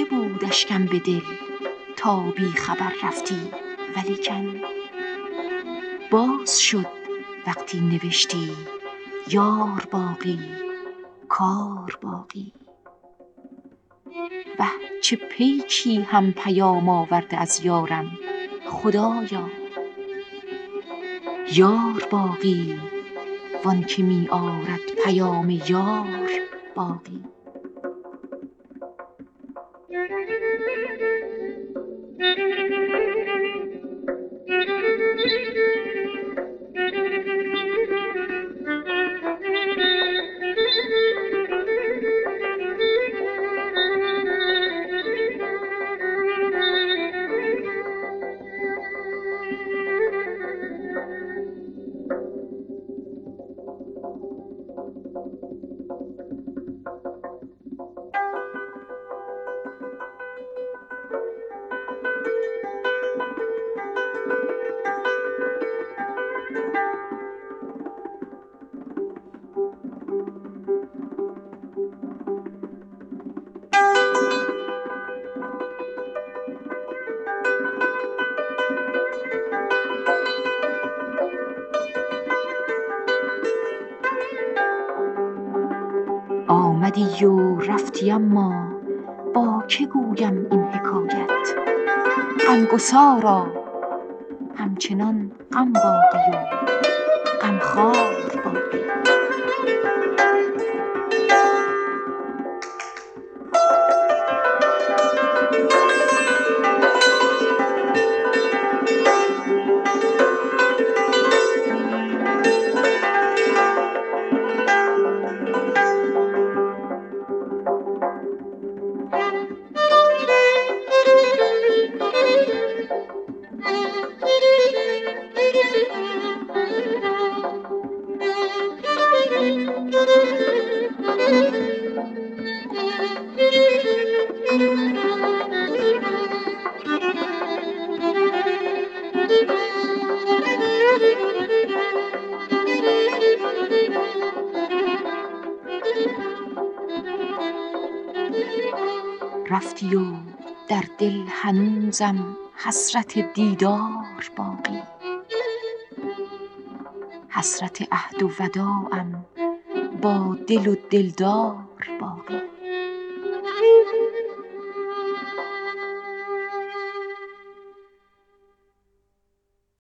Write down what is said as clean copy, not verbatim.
بود اشکم به دل تا بی خبر رفتی؟ ولیکن باز شد وقتی نوشتی یار باقی کار باقی. وه چه پیکی هم پیام آورده از یارم خدایا. یار باقی وان که می آرد پیام یار باقی. آمدی و رفتی اما با که گویم این حکایت؟ غمگسارا همچنان غم باقی و غمخوار باقی. رفتی و در دل هنوزم حسرت دیدار باقی. حسرت عهد و وداعم با دل و دلدار باقی.